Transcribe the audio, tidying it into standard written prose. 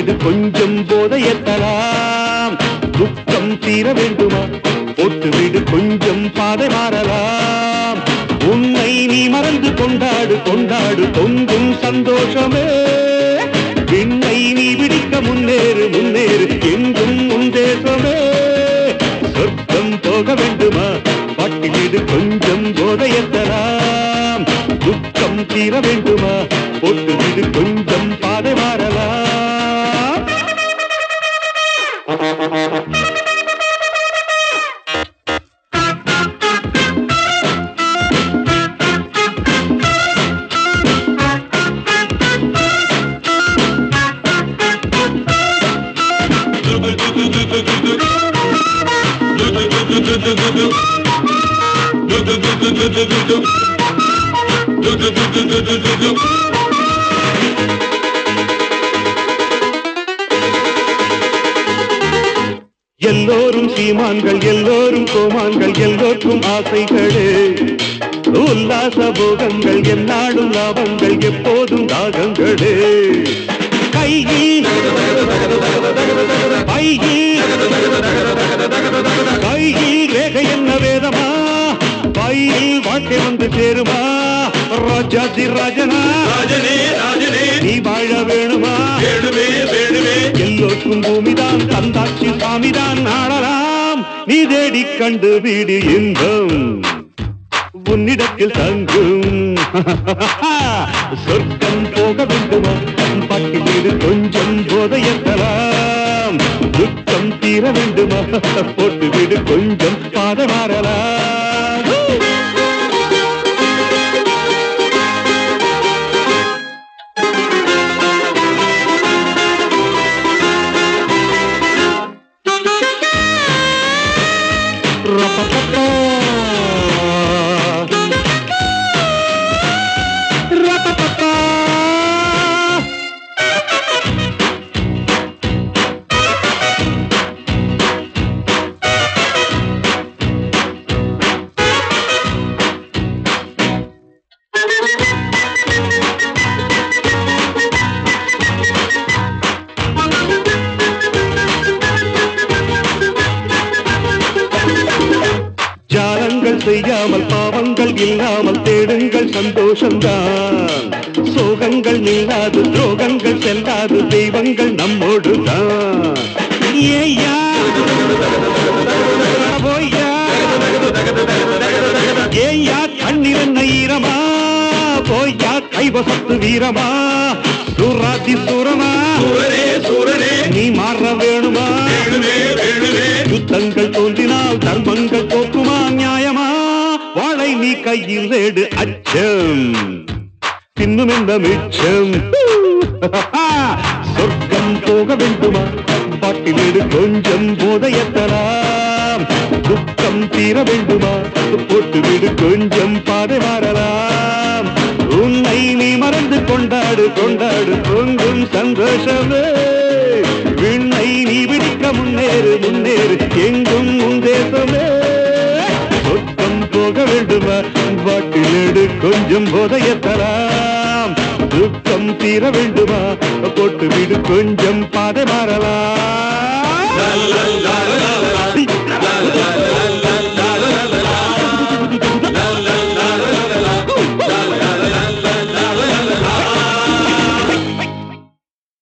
வீடு கொஞ்சம் போதையத்தலாம். துக்கம் தீர வேண்டுமா போட்டு வீடு கொஞ்சம் பாதை மாறலாம். உன்னை நீ மறந்து கொண்டாடு கொண்டாடு பொங்கும் சந்தோஷமே. விண்ணை நீ பிடிக்க முன்னேறு முன்னேறு எங்கும் உன் தேசமே. சொர்க்கம் போக வேண்டுமா பாட்டி வீடு கொஞ்சம் போதையத்தலாம். துக்கம் தீர வேண்டுமா போட்டு வீடு கொஞ்சம் பாதை மாறலாம். எல்லோரும் சீமான்கள் எல்லோரும் கோமான்கள் எல்லோருக்கும் ஆசைகளே. உல்லாச போகங்கள் என்னாடும் லாபங்கள் எப்போதும் தாகங்களே. கையில் கையில் ரேகை என்ன வேதமா பையில் வாழ்க்கை வந்து சேருமா. ராஜாதி ராஜனா நீ வாழ வேணுமா எல்லோருக்கும் பூமிதான் தந்தாட்சி சாமிதான் நாடலாம். நீ தேடி கண்டு வீடு இன்பம் உன்னிடத்தில் தங்கும். சொர்க்கம் போக வேண்டுமா பாட்டி வீடு கொஞ்சம் போதையத்தலாம். துக்கம் தீர வேண்டுமா போட்டு வீடு கொஞ்சம் பாதை மாறலாம். ஜாலங்கள் செய்யாமல் பாவங்கள் இல்லாமல் தேடுங்கள் சந்தோஷம்தான். சோகங்கள் நில்லாது துரோகங்கள் செல்லாது தெய்வங்கள் நம்மோடுதான். ஏய்யா ஏய்யா கண்ணீர் என்ன ஈரமா போய்யா கைவசத்து வீரமா. சூராதி சூரனா நீ மாற வேணுமா. யுத்தங்கள் தோன்றினால் தர்மங்கள் போக்குமா நியாயமா. வாழை நீ கையில் வேடு அச்சம் இன்னும் எந்த மிச்சம். சொர்க்கம் போக வேண்டுமா பாட்டி வீடு கொஞ்சம் போதையத்தலாம். துக்கம் தீர வேண்டுமா போட்டு வீடு கொஞ்சம் பாதை மாறலாம். உன்னை நீ மறந்து கொண்டாடு கொண்டாடு பொங்கும் சந்தோஷமே. விண்ணை நீ பிடிக்க முன்னேறு முன்னேறு எங்கும் உன் தேசமே. சொர்க்கம் போக வேண்டுமா பாட்டிலேடு கொஞ்சம் போதையத்தலாம். துக்கம் தீர வேண்டுமா போட்டு வீடு கொஞ்சம் பாதை மாறலாம்.